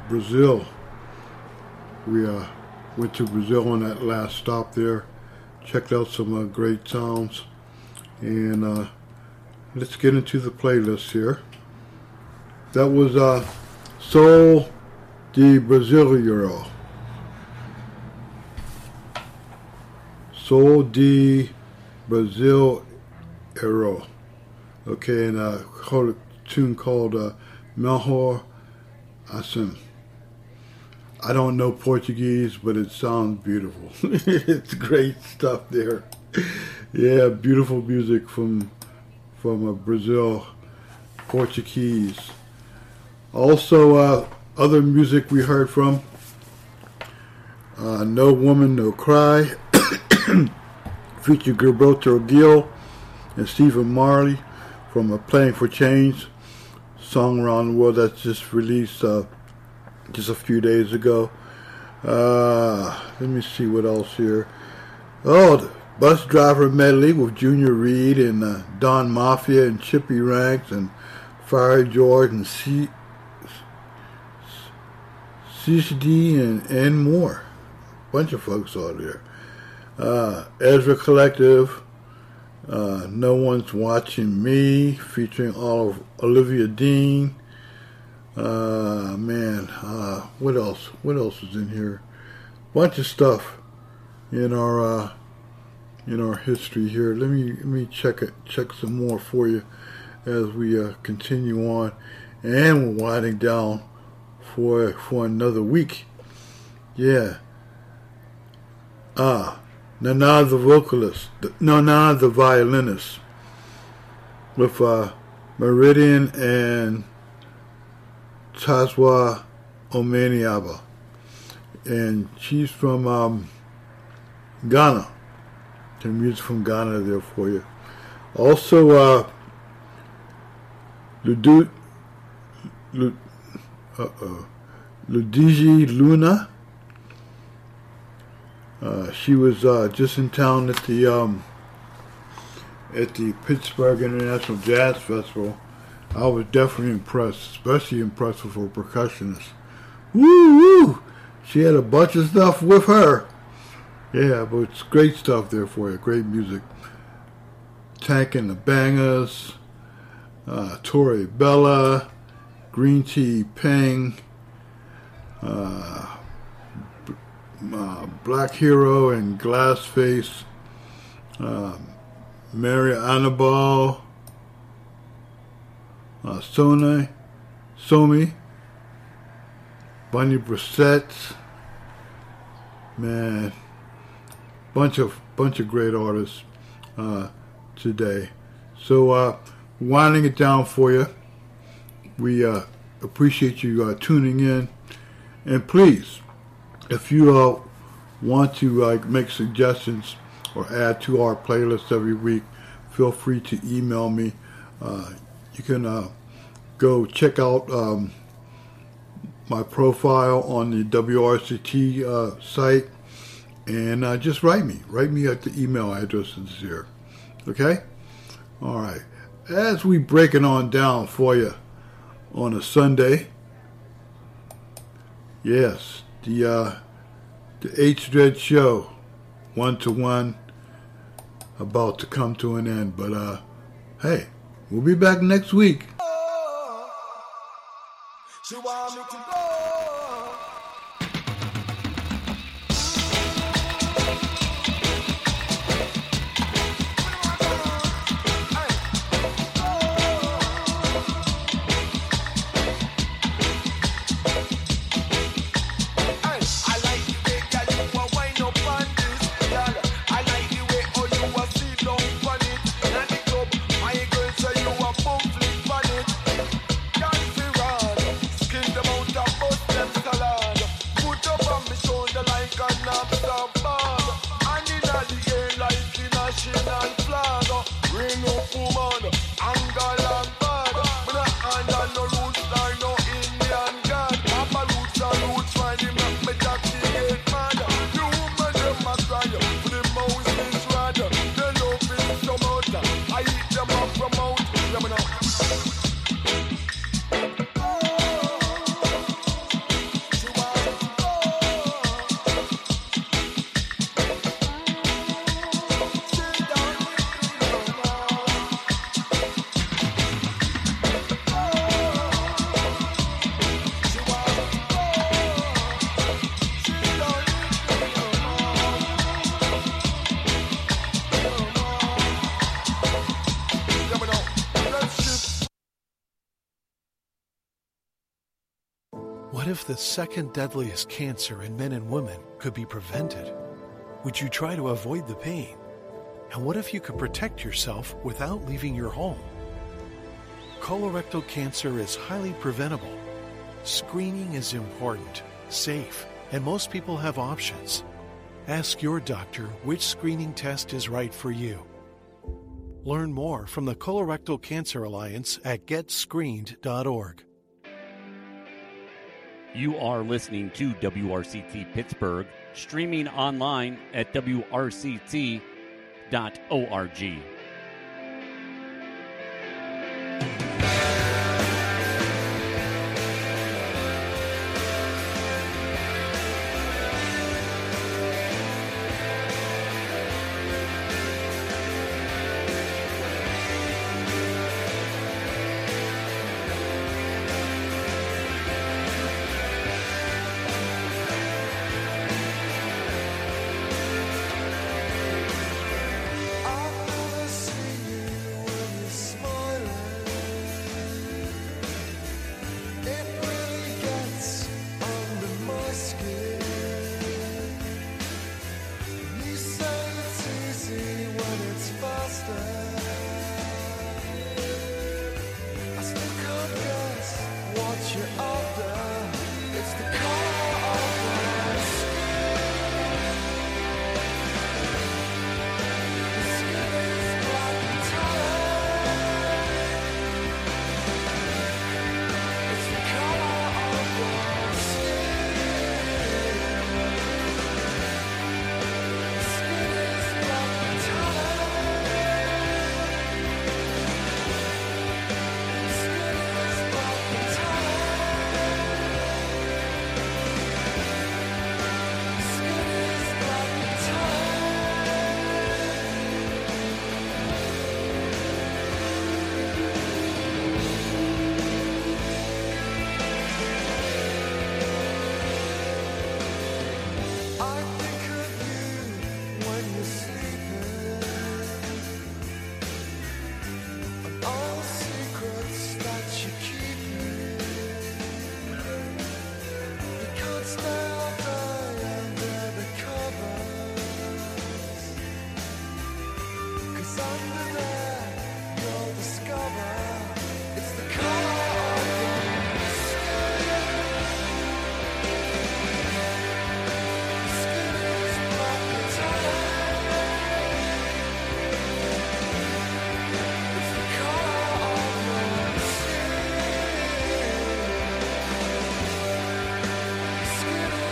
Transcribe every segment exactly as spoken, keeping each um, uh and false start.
Brazil. We uh, went to Brazil on that last stop there. Checked out some uh, great sounds. And uh, let's get into the playlist here. That was uh, Soul de Brasileiro. Soul de Brasileiro. Okay, and uh, called a tune called uh, Melhor Assim. I don't know Portuguese, but it sounds beautiful. It's great stuff there. Yeah, beautiful music from from uh, Brazil, Portuguese. Also, uh, other music we heard from, uh, No Woman, No Cry, featured Gilberto Gil and Stephen Marley from uh, Playing for Change, song around the world that's just released uh, just a few days ago. Uh, let me see what else here. Oh, the Bus Driver Medley with Junior Reid and uh, Don Mafia and Chippy Ranks and Fire George and C. C C D and, and more. Bunch of folks out there. Uh, Ezra Collective, uh, No One's Watching Me, featuring all of Olivia Dean. Uh, man, uh, what else? What else is in here? Bunch of stuff in our uh, in our history here. Let me let me check it, check some more for you as we uh, continue on, and we're winding down for for another week. Yeah. Ah, Nana the vocalist, Nana the violinist, with uh, Meridian and Tazwa Omeniaba, and she's from um, Ghana. The music from Ghana there for you. Also, uh, Ludu, Lud, uh-oh, Ludigi Luna. Uh, she was uh, just in town at the um, at the Pittsburgh International Jazz Festival. I was definitely impressed, especially impressed with her percussionist. Woo woo! She had a bunch of stuff with her. Yeah, but it's great stuff there for you. Great music. Tank and the Bangers, uh, Tori Bella, Green Tea Peng, uh, uh, Black Hero and Glassface, uh, Mary Annabelle, uh, Sone, Somi, Bunny Brissett, man, bunch of bunch of great artists uh, today. So uh, winding it down for you, we uh, appreciate you uh, tuning in, and please, if you uh, want to uh, make suggestions or add to our playlist every week, feel free to email me. Uh, you can uh, go check out um, my profile on the W R C T uh, site, and uh, just write me. Write me at the email addresses here. Okay? All right. As we break it on down for you on a Sunday, yes, the uh, the H-Dread show, one to one, about to come to an end. But uh, hey, we'll be back next week. She want me to go. Funny. What if the second deadliest cancer in men and women could be prevented? Would you try to avoid the pain? And what if you could protect yourself without leaving your home? Colorectal cancer is highly preventable. Screening is important, safe, and most people have options. Ask your doctor which screening test is right for you. Learn more from the Colorectal Cancer Alliance at get screened dot org. You are listening to W R C T Pittsburgh, streaming online at W R C T dot org. Skin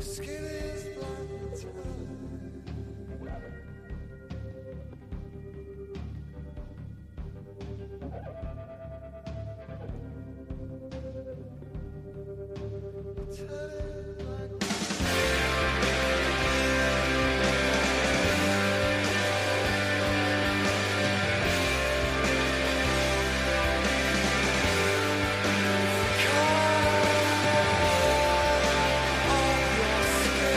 Call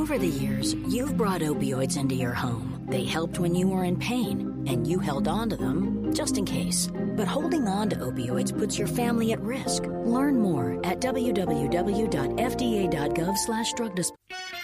Over the years, you've brought opioids into your home. They helped when you were in pain, and you held on to them just in case. But holding on to opioids puts your family at risk. Learn more at w w w dot f d a dot gov slash drug disposal.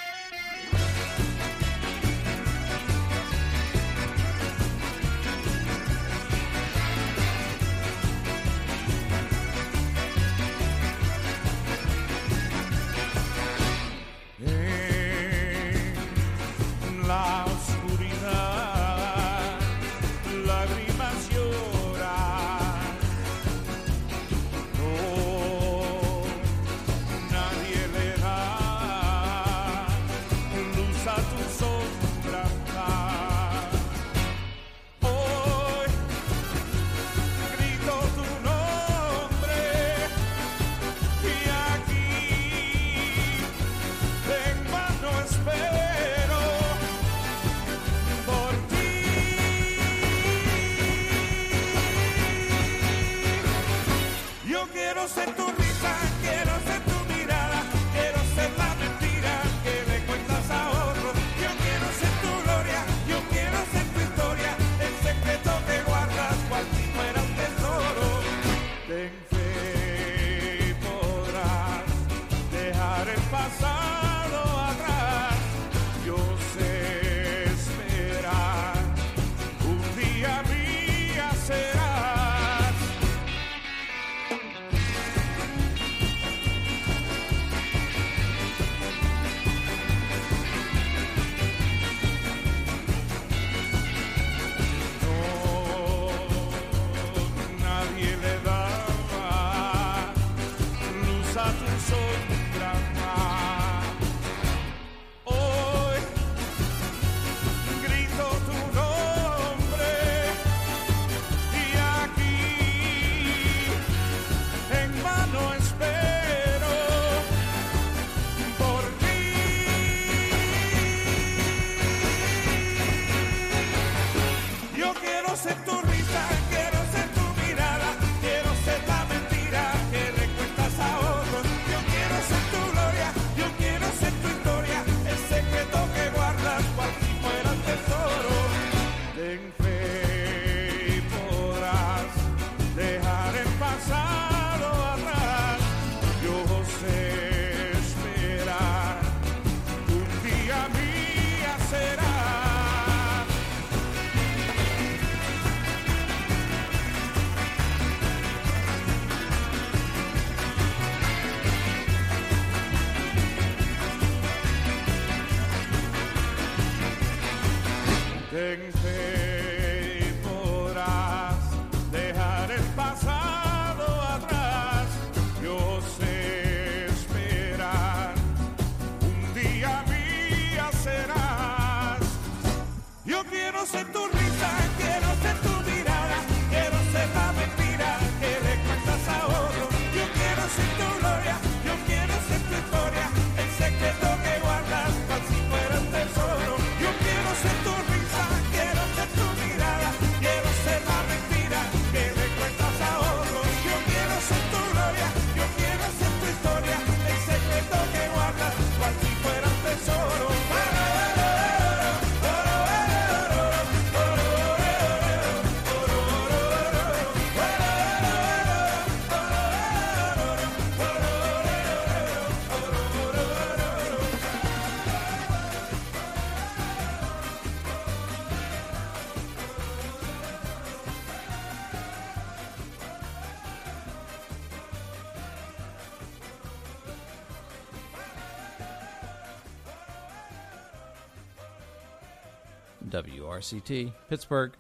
W R C T, Pittsburgh.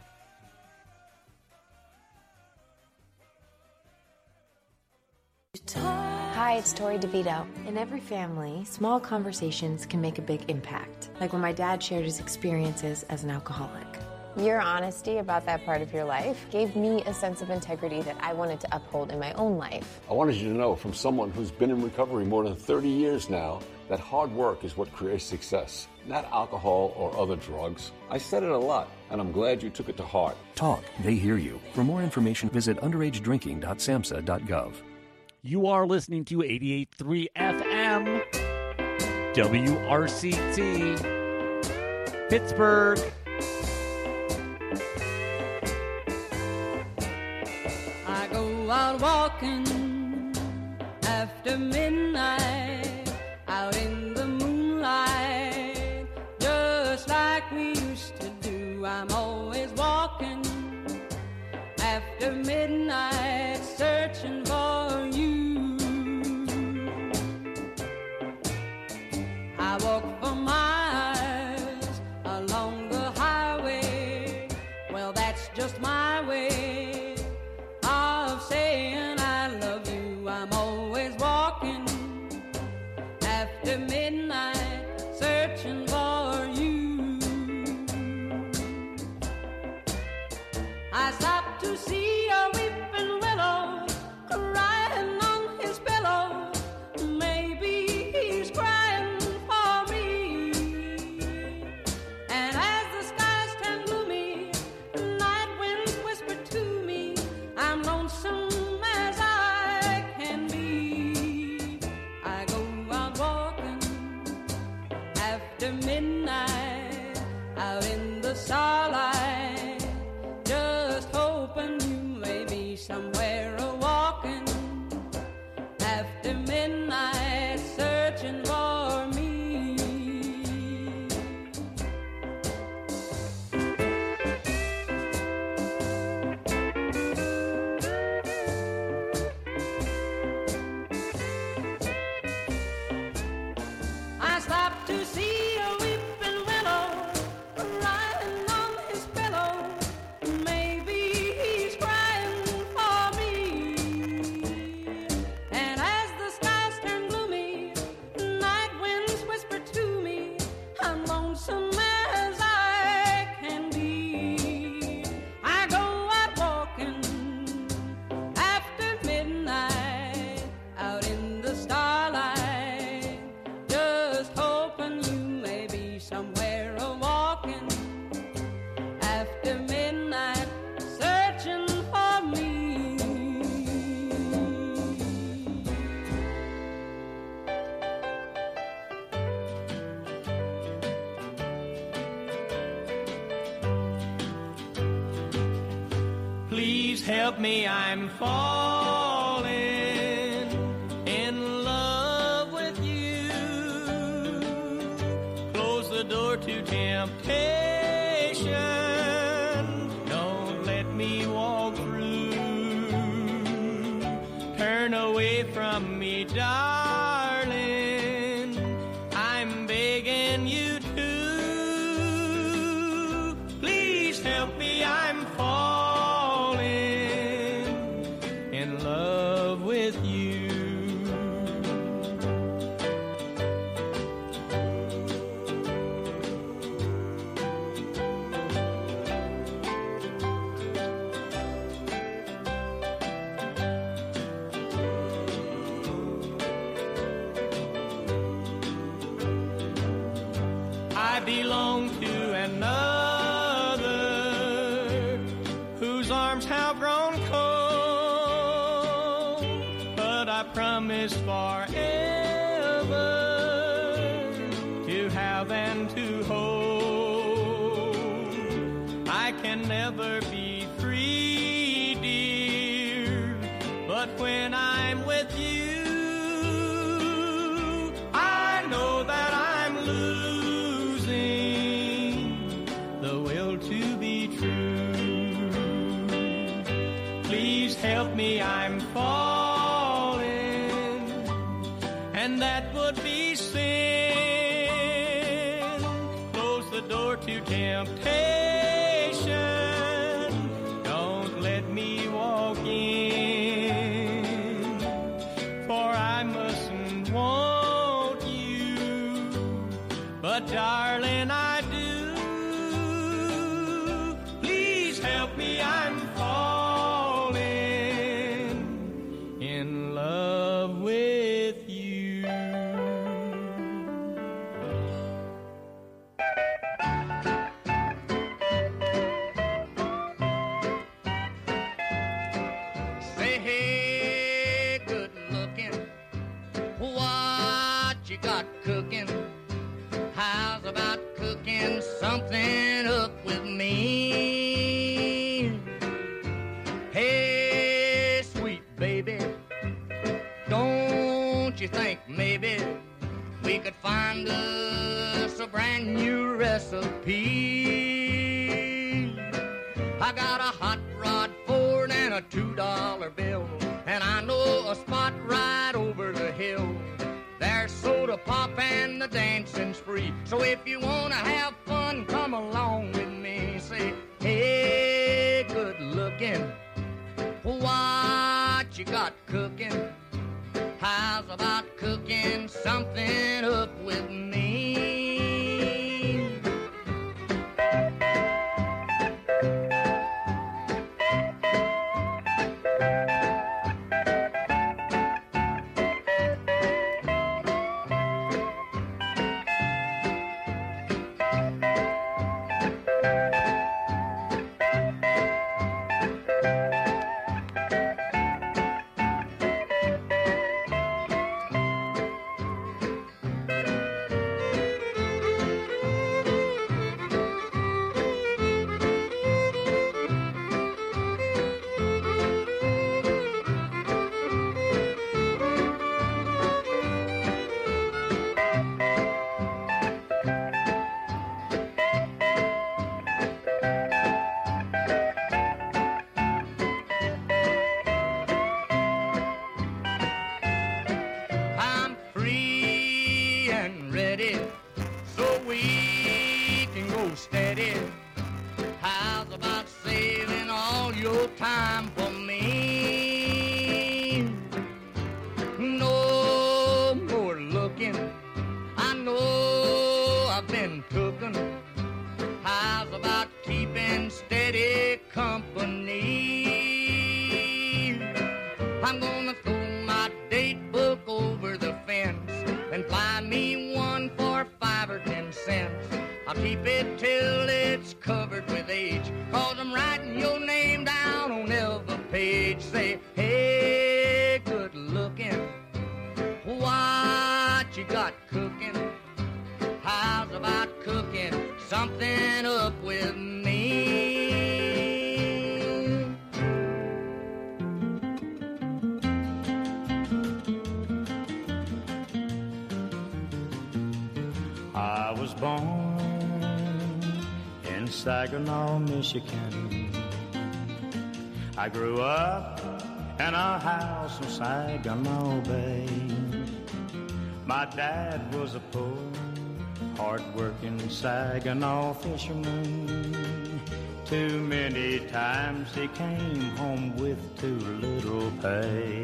Hi, it's Tori DeVito. In every family, small conversations can make a big impact, like when my dad shared his experiences as an alcoholic. Your honesty about that part of your life gave me a sense of integrity that I wanted to uphold in my own life. I wanted you to know, from someone who's been in recovery more than thirty years now, that hard work is what creates success, not alcohol or other drugs. I said it a lot, and I'm glad you took it to heart. Talk, they hear you. For more information, visit underage drinking dot samhsa dot gov. You are listening to eighty-eight point three F M W R C T Pittsburgh. I go out walking after midnight, out in the moonlight, just like we used to do. I'm always walking after midnight, searching for you. I walk for miles along the highway. Well, that's just my way of saying I love you. I'm always walking after midnight, searching for you. I stopped to see a weeping willow crying on his pillow. Maybe he's crying for me. And as the skies turn gloomy, night winds whisper to me, I'm lonesome as I can be. I go out walking after midnight, out in the starlight, just hoping you may be somewhere a walking after midnight, searching for me. I stopped to see a weeping willow crying on his pillow. Maybe he's crying for me. And as the skies turn gloomy, night winds whisper to me, I'm lonesome as I can be. I go out walking after midnight, out in the starlight, just hoping you may be somewhere a walking after midnight, searching for me. Please help me, I'm falling in love with you. Close the door to temptation. Don't let me walk through. Turn away from me, darling. I'm begging you to. Please help me, I'm falling in love with you. I belong to another whose arms have grown cold, but I promise forever to have and to hold. I can never be free, dear, but when I'm with you, I know that I'm losing the will to be true. Please help me, I'm falling, and that would be sin. Close the door to temptation. Don't let me walk in, for I mustn't want you, but darling, I do. Please help me, I'm falling in love with you. Say, hey, good looking, what you got cooking? something up with me. Hey, sweet baby, don't you think maybe we could find us a brand new recipe? I got a hot rod Ford and a two dollar bill, and I know a spot right over the hill. There's soda pop and the dancing's free. So if you wanna have fun, come along with me. Say, hey, good looking, what you got cooking? How's about cooking something up with me? Saginaw, Michigan. I grew up in a house in Saginaw Bay. My dad was a poor, hard-working Saginaw fisherman. Too many times he came home with too little pay.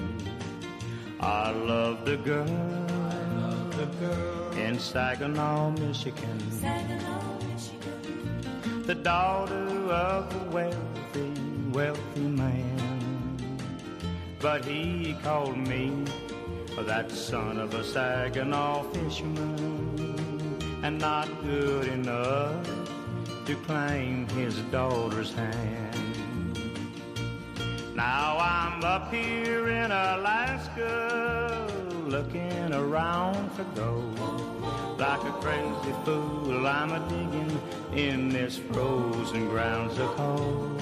I loved a girl, I loved a girl in Saginaw, Michigan. Saginaw, the daughter of a wealthy, wealthy man. But he called me that son of a Saginaw fisherman, and not good enough to claim his daughter's hand. Now I'm up here in Alaska, looking around for gold. Like a crazy fool, I'm a-digging in this frozen ground so cold.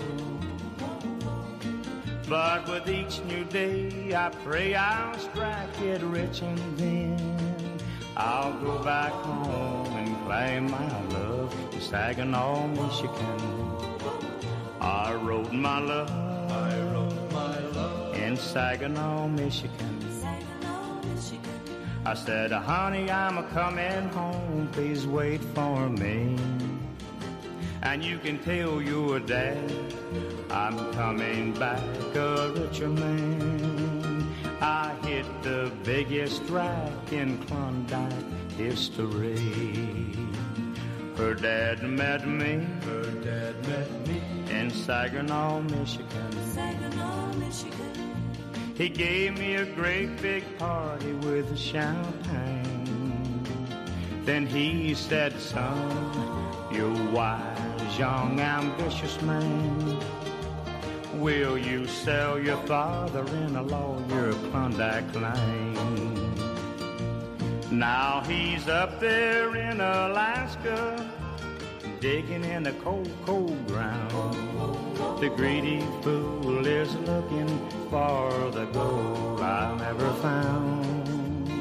But with each new day, I pray I'll strike it rich, and then I'll go back home and claim my love in Saginaw, Michigan. I wrote my love, I wrote my love in Saginaw, Michigan. I said, honey, I'm a-coming home, please wait for me. And you can tell your dad I'm coming back a richer man. I hit the biggest rack in Klondike history. Her dad met me, her dad met me in Saginaw, Michigan. Saginaw, Michigan. He gave me a great big party with champagne. Then he said, son, you're wise, young, ambitious man. Will you sell your father-in-law your Klondike claim? Now he's up there in Alaska, digging in the cold, cold ground. The greedy fool is looking for the gold I never found.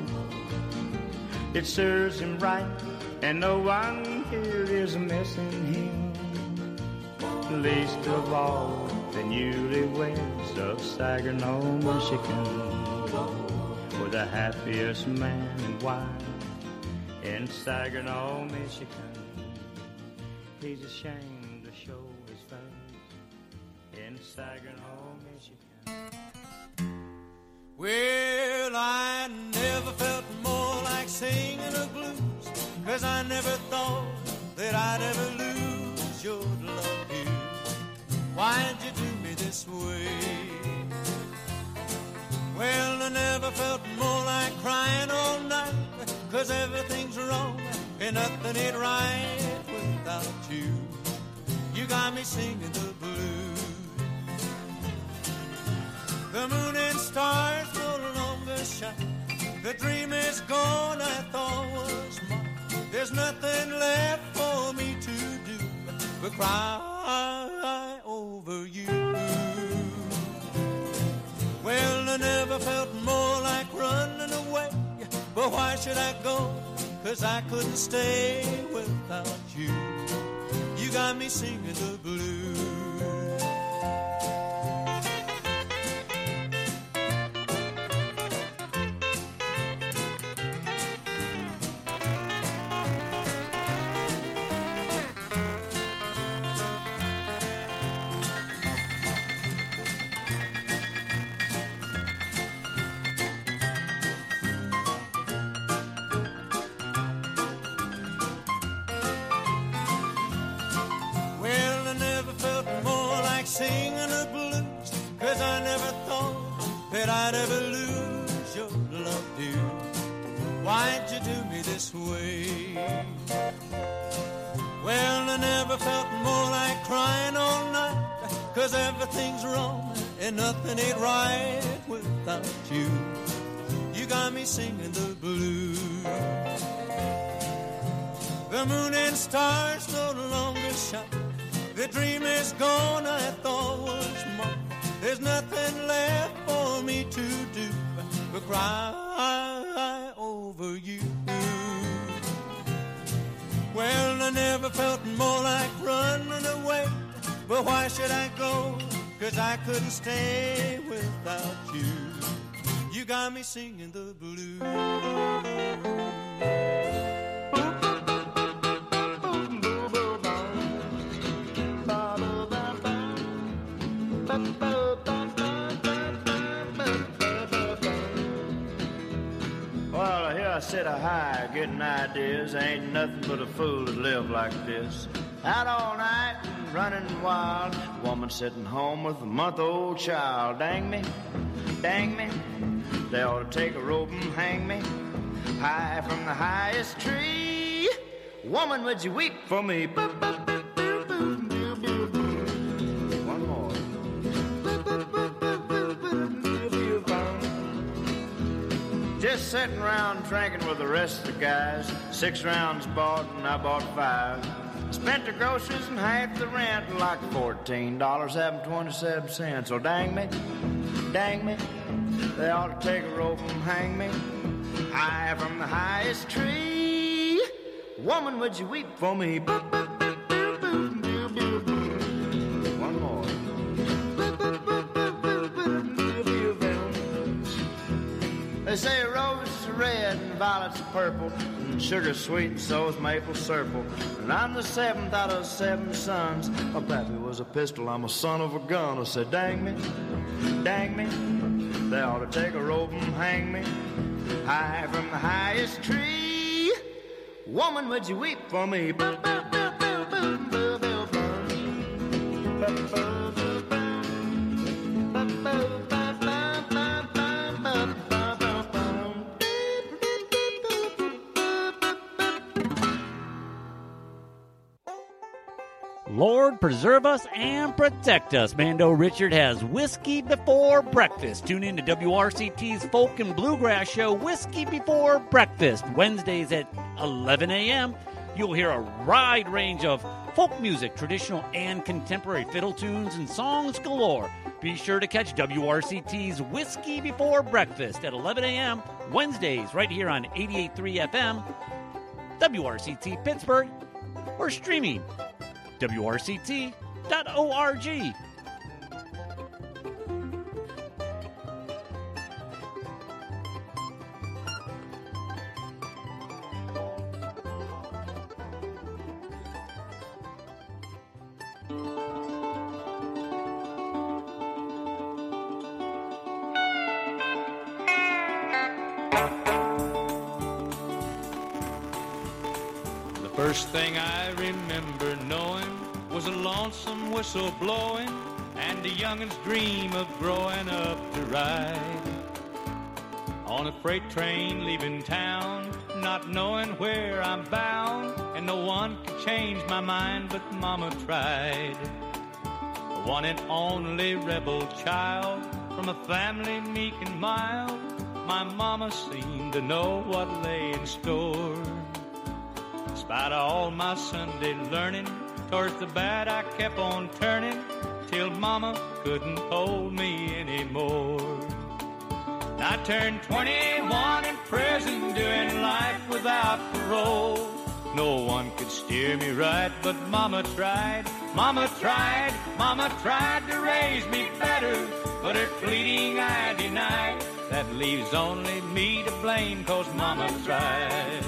It serves him right, and no one here is missing him. Least of all the newlyweds of Saginaw, Michigan, were the happiest man and wife in Saginaw, Michigan. He's ashamed to show his face in Saginaw, Michigan. Well, I never felt more like singing a blues, 'cause I never thought that I'd ever lose your love here. Why'd you do me this way? Well, I never felt more like crying all night, 'cause everything's wrong and nothing ain't right without you. You got me singing the blues. The moon and stars no longer shine. The dream is gone I thought was mine. There's nothing left for me to do but cry over you. Well, I never felt more like running away, but why should I go? 'Cause I couldn't stay without you. You got me singing the blues. Singing the blues, 'cause I never thought that I'd ever lose your love, dear. Why'd you do me this way? Well, I never felt more like crying all night, 'cause everything's wrong and nothing ain't right without you. You got me singing the blues. The moon and stars no longer shine. The dream is gone I thought was mine. There's nothing left for me to do but cry over you. Well, I never felt more like running away, but why should I go? 'Cause I couldn't stay without you. You got me singing the blues. Well, here I sit a high, getting ideas. Ain't nothing but a fool to live like this. Out all night and running wild. Woman sitting home with a month-old child. Dang me, dang me. They ought to take a rope and hang me high from the highest tree. Woman, would you weep for me? One more. Just sitting around drinking with the rest of the guys. Six rounds bought and I bought five. Spent the groceries and half the rent, like fourteen dollars having twenty-seven cents. So dang me, dang me, they ought to take a rope and hang me high from the highest tree. Woman, would you weep for me? One more. They say roses are red and violets are purple, and sugar's sweet and so's maple syrup. And I'm the seventh out of seven sons. My pappy was a pistol, I'm a son of a gun. I said, dang me, dang me, they ought to take a rope and hang me high from the highest tree. Woman, would you weep for me? Lord preserve us and protect us. Mando Richard has Whiskey Before Breakfast. Tune in to W R C T's Folk and Bluegrass show, Whiskey Before Breakfast, Wednesdays at eleven a.m. You'll hear a wide range of folk music, traditional and contemporary fiddle tunes, and songs galore. Be sure to catch W R C T's Whiskey Before Breakfast at eleven a.m. Wednesdays right here on eighty-eight point three F M, W R C T Pittsburgh, or streaming W R C T dot org. First thing I remember knowing was a lonesome whistle blowing and a youngin's dream of growing up to ride on a freight train leaving town, not knowing where I'm bound, and no one could change my mind but Mama tried. The one and only rebel child from a family meek and mild, my Mama seemed to know what lay in store. Despite all my Sunday learning, towards the bad I kept on turning, till Mama couldn't hold me anymore. I turned twenty-one in prison, doing life without parole. No one could steer me right, but Mama tried, Mama tried, Mama tried to raise me better, but her pleading I denied. That leaves only me to blame, 'cause Mama tried.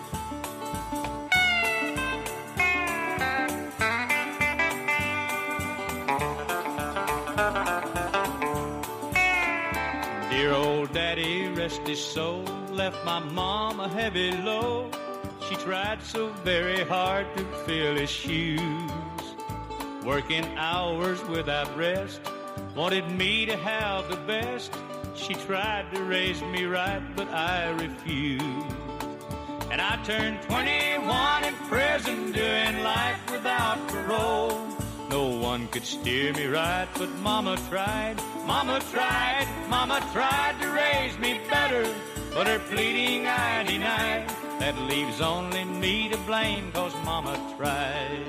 Dear old daddy, rest his soul, left my mom a heavy load. She tried so very hard to fill his shoes, working hours without rest, wanted me to have the best. She tried to raise me right, but I refused. And I turned twenty-one in prison, doing life without parole. No one could steer me right, but Mama tried, Mama tried, Mama tried to raise me better, but her pleading I denied. That leaves only me to blame, 'cause Mama tried.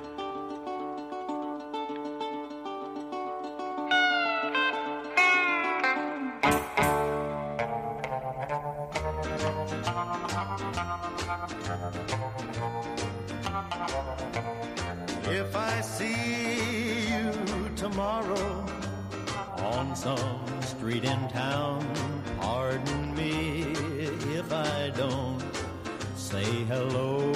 If I see you tomorrow on some street in town, pardon me if I don't say hello.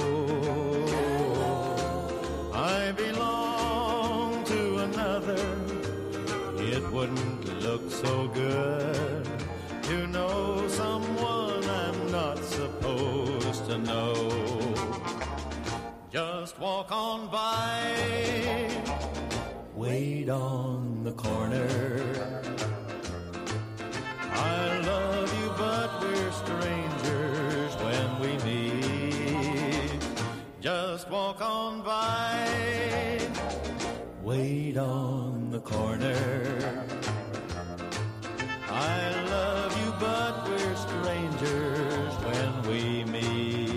I belong to another. It wouldn't look so good to know someone I'm not supposed to know. Just walk on by, wait on the corner. I love you, but we're strangers when we meet. Just walk on by, wait on the corner. I love you, but we're strangers when we meet.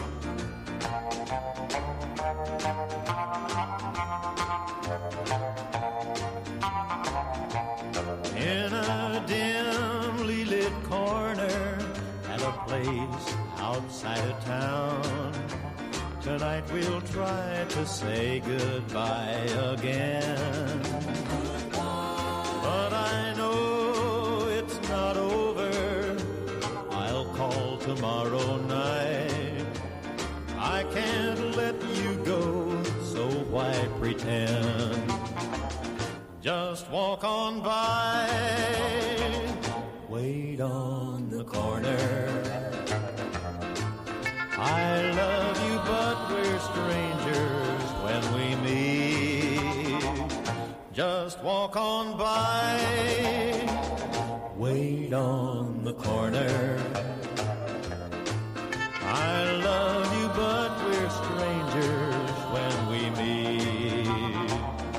In a dimly lit corner at a place outside of town, tonight we'll try to say goodbye again. But I know it's not over. I'll call tomorrow night. I can't let you go, so why pretend? Just walk on by, wait on the corner. I love you, but we're strangers when we meet. Just walk on by, wait on the corner. I love you, but we're strangers when we meet.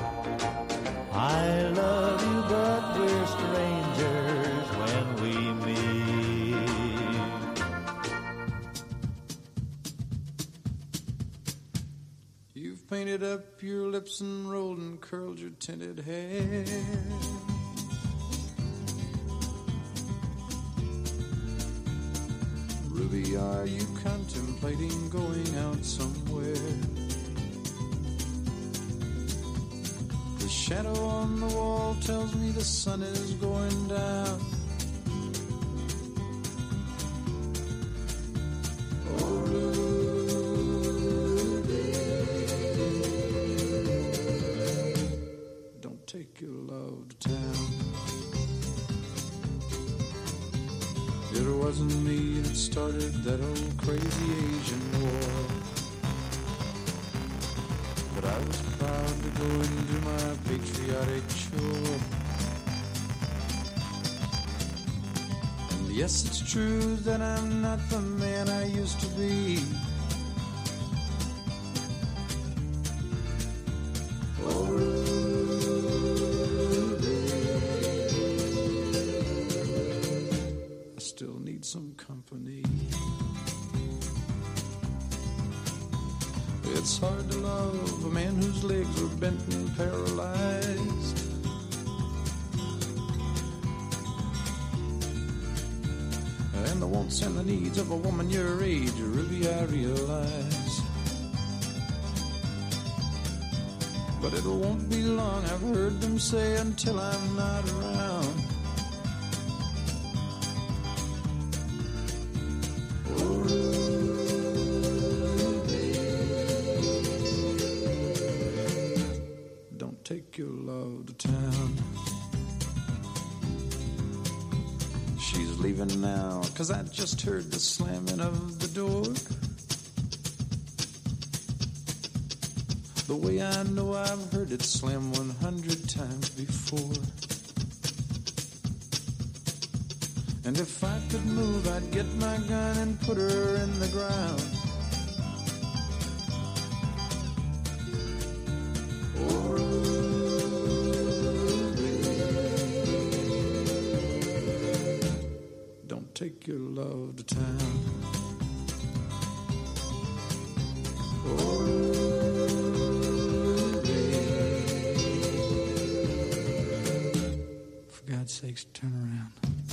I love you, but we're strangers when we meet. painted up your lips and rolled and curled your tinted hair. Ruby, are you contemplating going out somewhere? The shadow on the wall tells me the sun is going down. Oh, Ruby, don't take your love to town. It wasn't me that started that old crazy Asian war, but I was proud to go and do my patriotic chore. And yes, it's true that I'm not the man I used to be. Oh, still need some company. It's hard to love a man whose legs are bent and paralyzed. And the wants and the needs of a woman your age, Ruby, I realize. But it won't be long, I've heard them say, until I'm not around. Take your love to town. She's leaving now, 'cause I just heard the slamming of the door. The way I know I've heard it slam one hundred times before. And if I could move, I'd get my gun and put her in the ground. Take your love to town. Oh, for God's sakes, turn around.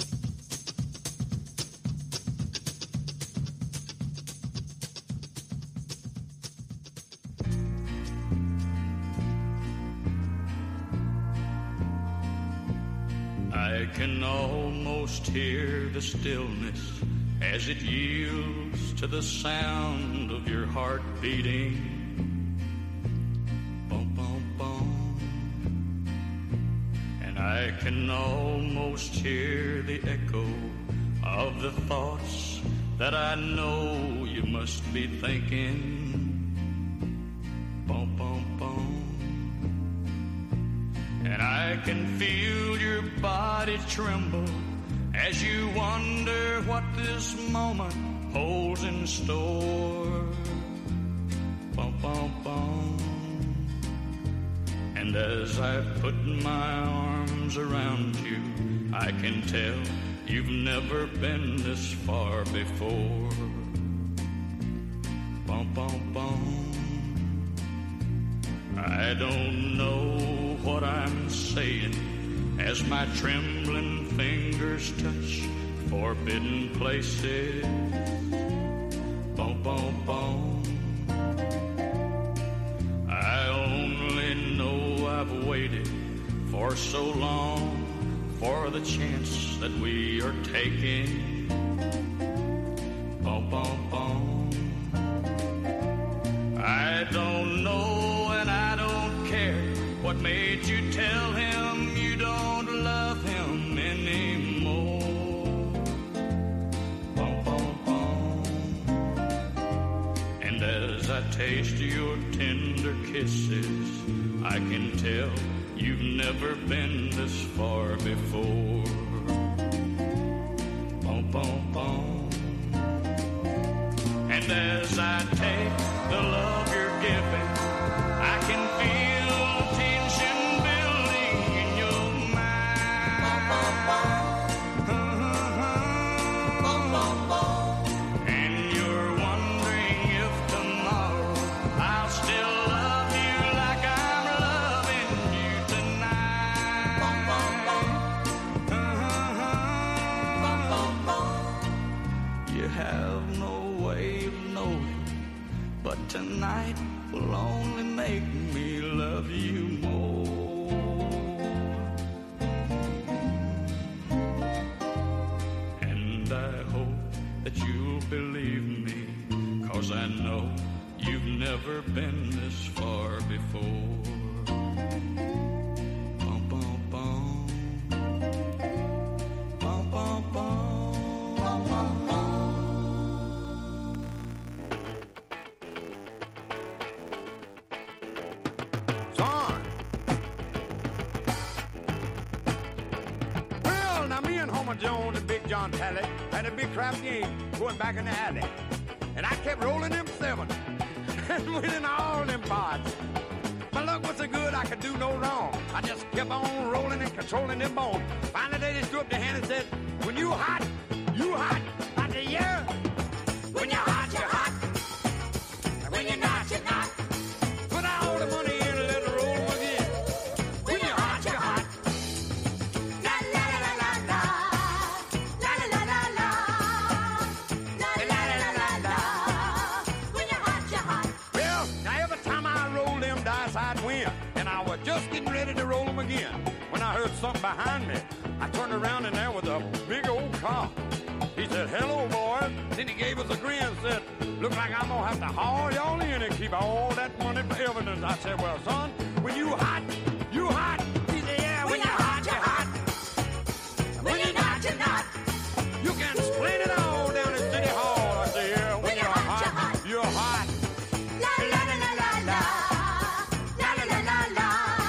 I can almost hear the stillness as it yields to the sound of your heart beating. Bum, bum, bum. And I can almost hear the echo of the thoughts that I know you must be thinking. Bum, bum, bum. And I can feel your body tremble as you wonder what this moment holds in store. Bum, bum, bum. And as I put my arms around you, I can tell you've never been this far before. Bum, bum, bum. I don't know what I'm saying as my trembling fingers touch forbidden places. Boom, boom, boom. I only know I've waited for so long for the chance that we are taking. Boom, boom, boom. I don't know and I don't care what made you tell him you don't love him anymore. Boom, boom, boom. And as I taste your tender kisses, I can tell you've never been this far before. Boom, boom, boom. And as I take the love you're giving, I can feel tension building in your mind. And you're wondering if tomorrow I'll still love you you more. And I hope that you'll believe me, 'cause I know you've never been this far before. Bum, bum, bum. Bum, bum, bum. Bum, bum, bum. Son. Well, now me and Homer Jones and Big John Talley had a big crap game going back in the alley. And I kept rolling them seven and winning all them pots. My luck was so good I could do no wrong. I just kept on rolling and controlling them bones. Finally they just threw up their hand and said, when you hot, you hot. I said, yeah. When you're hot, you're hot. And when you're not, you're not. Put all the money in and let it roll again. When you're hot, you're hot. La la la la la. La la la la la. La la la la la. When you're hot, you're hot. Well, now every time I roll them dice, I'd win. And I was just getting ready to roll them again when I heard something behind me. I turned around and there was a big old cop. He said, hello, boys. Then he gave us a grin and said, look like I'm going to have to haul y'all in and keep all that money for evidence. I said, well, son, when you hot, you hot. He said, yeah, when, when you're hot, you're hot. hot. When, when you're not, you're not. You can explain it all down at City Hall. I said, yeah, when, when you're, you're hot, hot, you're hot. You're hot. La, la, la, la, la, la. La, la, la, la, la.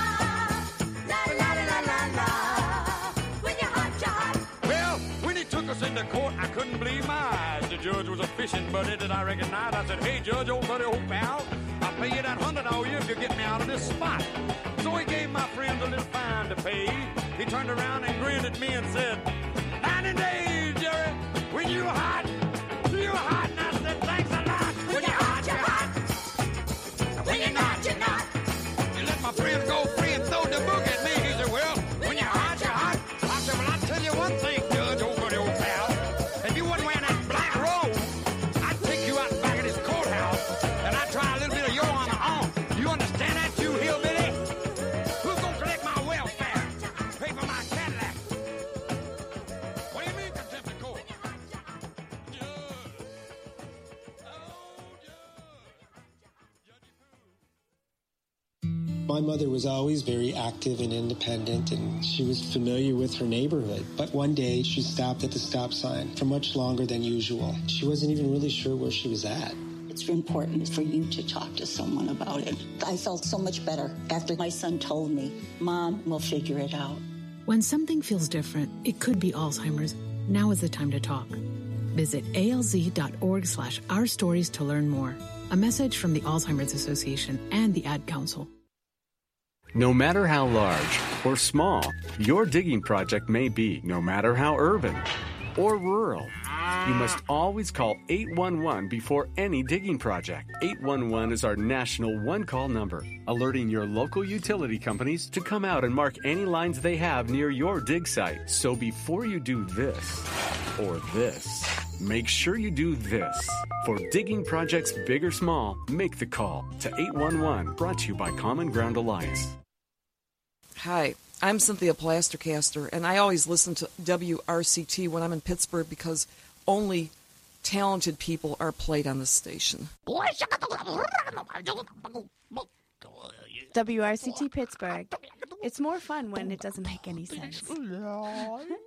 La, la, la, la, la, la. When you're hot, you're hot. Well, when he took us into court, I couldn't believe my eyes. The judge was a fishing buddy that I recognized. I said, hey, Judge, old buddy, old pal, I'll pay you that hundred all you if you get me out of this spot. So he gave my friend a little fine to pay. He turned around and grinned at me and said, ninety days, Jerry, when you hot, you hot. And I said, thanks a lot. When you're hot, you're hot. When you're not, you're not. You let my friend go free and throw the book at me. He said, well, when you're hot, you're hot. I said, well, I'll tell you one thing, Judge, old buddy, old pal. If you wasn't wearing that black robe, I'd take you out back of this courthouse and I'd try a little bit of your on the arm. You understand that, you hillbilly? Who's gonna collect my welfare? Pay for my Cadillac? What do you mean, contempt of court? My mother was always very active and independent, and she was familiar with her neighborhood. But one day, she stopped at the stop sign for much longer than usual. She wasn't even really sure where she was at. It's important for you to talk to someone about it. I felt so much better after my son told me, Mom, we'll figure it out. When something feels different, it could be Alzheimer's. Now is the time to talk. Visit alz.org slash our stories to learn more. A message from the Alzheimer's Association and the Ad Council. No matter how large or small your digging project may be, no matter how urban or rural, you must always call eight one one before any digging project. eight one one is our national one-call number, alerting your local utility companies to come out and mark any lines they have near your dig site. So before you do this or this, make sure you do this. For digging projects big or small, make the call to eight one one, brought to you by Common Ground Alliance. Hi, I'm Cynthia Plastercaster, and I always listen to W R C T when I'm in Pittsburgh because only talented people are played on this station. W R C T Pittsburgh. It's more fun when it doesn't make any sense.